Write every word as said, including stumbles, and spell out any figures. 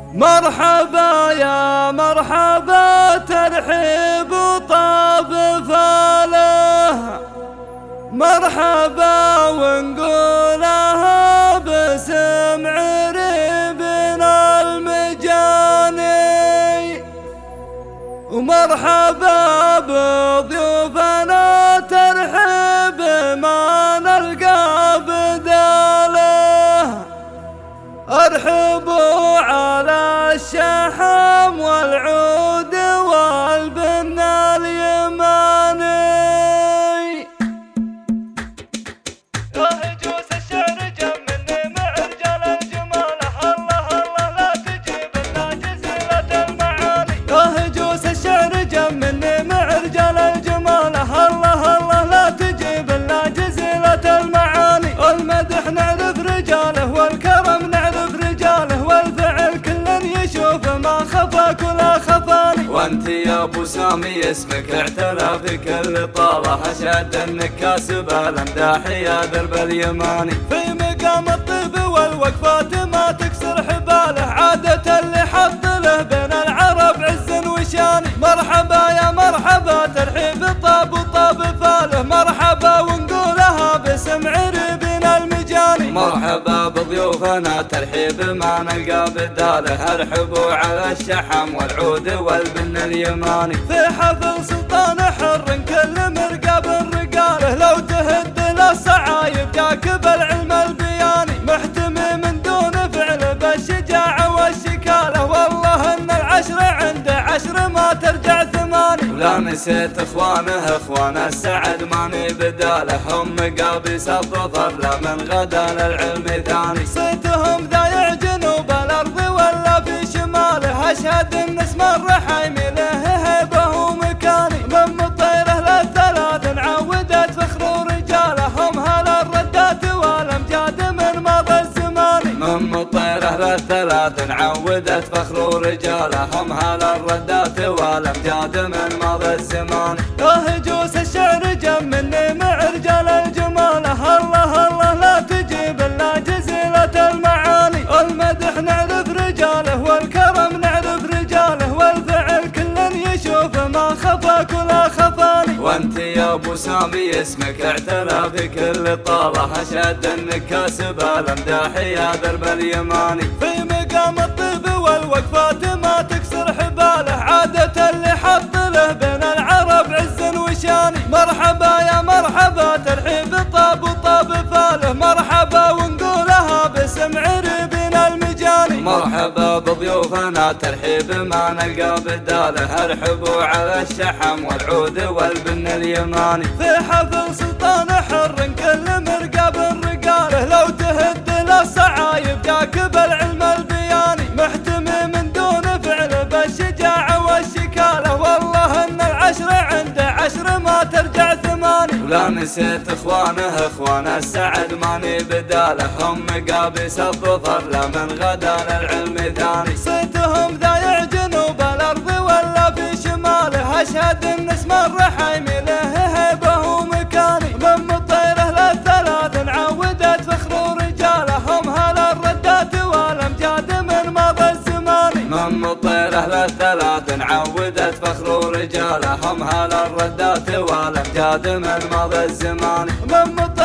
مرحبا يا مرحبا ترحيب وطاب فاله، مرحبا ونقولها باسم عريبنا المجاني، ومرحبا بضيوفنا ترحيب ما نلقى بداله. ارحبوا على الشحم والعود والبن اليماني. يا هجوس الشعر جمني مع رجال الجمال، الله الله لا تجيب لنا جزيلة المعاني. يا هجوس الشعر جمني مع رجال الجمال، الله الله لا تجيب لنا جزيلة المعاني. والمدح نعرف رجاله والكرم نعرف رجاله، والفعل كل يشوف ما خفاك ولا خفاني. وانت يا ابو سامي اسمك اعتلى في كل طاله، اشد النكاس بالامداح يا درب اليماني. في مقام الطيب والوقفات ما تكسر حباله، عادة اللي حط له بين العرب عز وشاني. مرحبا يا مرحبا ترحيب طاب وطاب فاله، مرحبا ونقولها باسم عريبنا المجاني. مرحبا بضيوفنا ترحيب ما نلقى بداله، ارحبوا على الشحم والعود والبن اليماني. في حفل سلطان حر كل مرقب رقاله، لو تهد للصعايب جاك بالعلم البياني. محتمي من دون فعل بالشجاعة والشكالة، والله ان العشر عنده عشر ما ترجع ثماني. ولا نسيت اخوانه اخوان السعد ماني بداله، هم مقابس الظفر لا من غدا للعلم ثاني. صيتهم ذايع جنوب الارض ولا في شماله، اشهد ان اسم الرحيم له هيبه ومكاني. من مطيره للثلاث عودت فخر رجاله، هم هل الردات والامجاد من مضى الزمان. من مطيره للثلاث عودت فخر رجاله، هم هل الردات والامجاد من مضى الزمان. يا هجوس الشعر جمني مع رجال الجمال، الله الله لا تجيب لنا جزيلة المعاني. والمدح نعرف رجاله والكرم نعرف رجاله، والفعل كل يشوف ما خفاك ولا خفاني. وانت يا ابو سامي اسمك اعتلى في كل طاله، اشد النكاس بالامداح يا درب اليماني. في مقام الطيب والوقفات ما تكسر حباله، عادة اللي حط له بين العرب عز وشاني. مرحبا يا مرحبا ترحيب طاب وطاب فاله، مرحبا ونقولها باسم عريبنا المجاني. مرحبا بضيوفنا ترحيب ما نلقى بداله، ارحبوا على الشحم والعود والبن اليماني. في حفل سلطان حر كل مرقب رقاله، لو تهد للصعايب جاك بالعلم البياني. محتمي من دون فعل بالشجاعة والشكالة، والله ان العشر عنده عشر ما ترجع ثماني. ولا نسيت اخوانه اخوان السعد ماني بداله، هم مقابس الظفر لا من غدا للعلم ثاني. صيتهم ذايع جنوب الارض ولا في شماله، اشهد ان اسم الرحيم له هيبه ومكاني. من مطيره للثلاث عودت فخر رجاله، هم هل الردات والامجاد من مضى الزمان. من مطيره للثلاث عودت فخر رجاله، هم هل الردات والامجاد من مضى الزمان. من